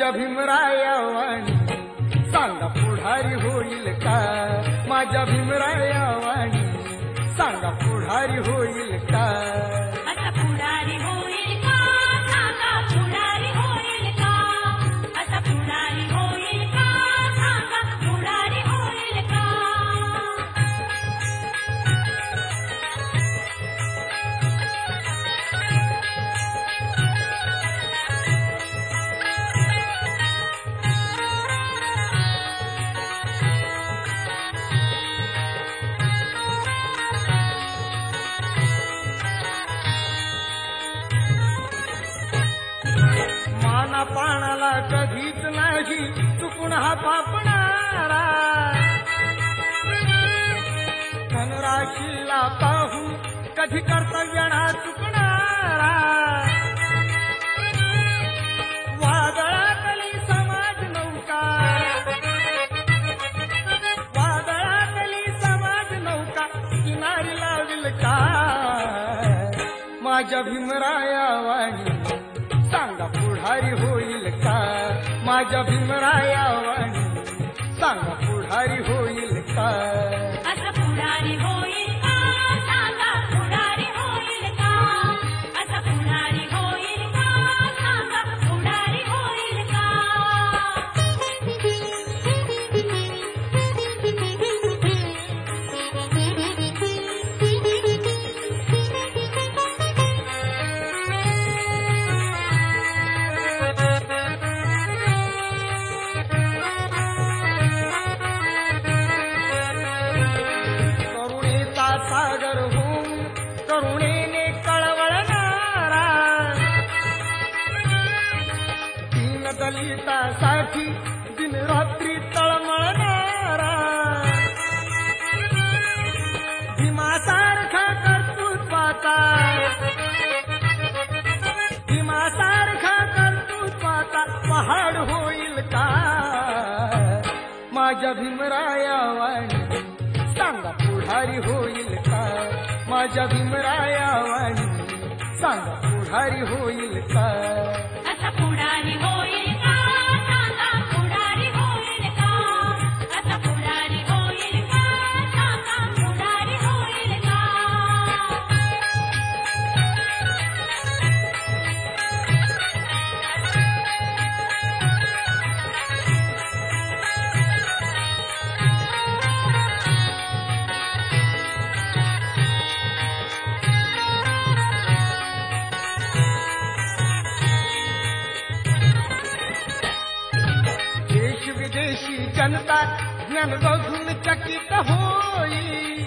माझ्या भीमराया वाणी सांगा पुढारी होईल का? माझ्या भीमराया वाणी सांगा पुढारी होईल का? आता पुढारी होईल का? सांगा पुढारी होईल का? आता पुढारी होईल का? सांगा पुढारी होईल का? पाणाला कधीच नाही चुकून हा पापणारा, धनराशीला पाहून कधी कर्तव्याना चुकणारा, वादळातली समाज नौका, वादळातली समाज नौका किनारी लाविल का? माझ्या भीमराया वाणी सांगा पुढारी होईल का? माझ्या भीमराया वाणी सांगा पुढारी होईल का? आता पुढारी होईल का? सांगा पुढारी होईल का? आता पुढारी होईल का? सांगा पुढारी होईल का? सागर होऊन करुणेने कळवळणारा, दीन दलितासाठी दिन रात्री तळमळणारा, भीमासारखा कर्तृत्वाचा, भीमासारखा कर्तृत्वाचा पहाड होईल का? माझ्या भीमराया वाणी सांगा पुढारी होईल का? माझ्या भीमराया वाणी सांगा पुढारी होईल का? आता पुढारी होईल का? सांगा पुढारी होईल का? आता पुढारी होईल का? सांगा पुढारी होईल का? विदेशी जनता ज्ञान बघून चकित होई,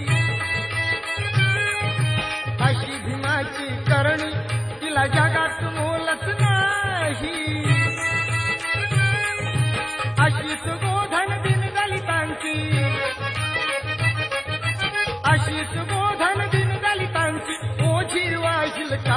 अशी भीमाची करणी तिला जगात मोलच नाही, अशीच बोधन दिन दलितांची, अशीच बोधन दिन दलितांची ओझी वाहिल का?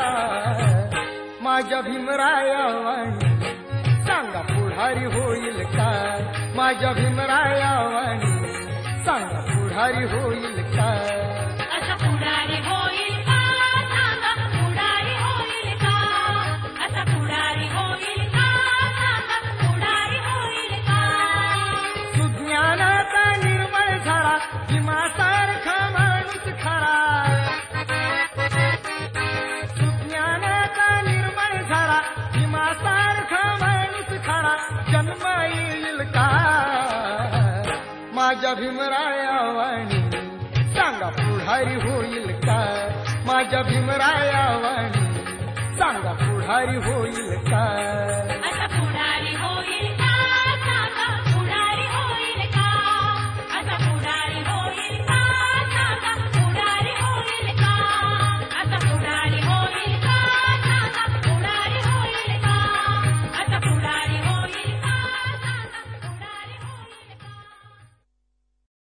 माझ्या भीमराया वाणी सांगा पुढारी होईल का? माझ्या भीमराया वाणी सांगा पुढारी होईल का? आता पुढारी होईल का? सांगा पुढारी होईल का? आता पुढारी होईल का? सांगा पुढारी होईल का? सुज्ञानाचा निर्मळ झाला भीमासारखा माणूस खरा, सुज्ञानाचा निर्मळ झाला भीमासारखा माणूस खरा जन्म येईल का? माझ्या भीमराया वाणी सांगा पुढारी होईल का? माझ्या भीमराया वाणी सांगा पुढारी होईल का?